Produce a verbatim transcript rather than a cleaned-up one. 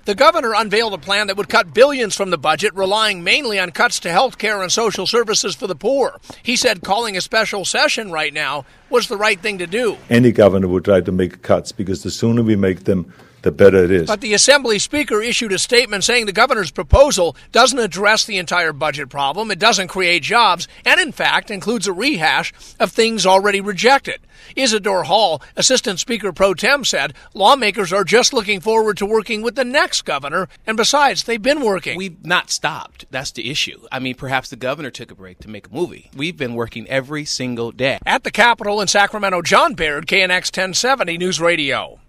The governor unveiled a plan that would cut billions from the budget, relying mainly on cuts to health care and social services for the poor. He said calling a special session right now was the right thing to do. Any governor would try to make cuts because the sooner we make them, the better it is. But the Assembly Speaker issued a statement saying the governor's proposal doesn't address the entire budget problem, it doesn't create jobs, and in fact includes a rehash of things already rejected. Isidore Hall, Assistant Speaker Pro Tem, said lawmakers are just looking forward to working with the next governor, and besides, they've been working. We've not stopped. That's the issue. I mean, perhaps the governor took a break to make a movie. We've been working every single day. At the Capitol in Sacramento, John Baird, K N X ten seventy News Radio.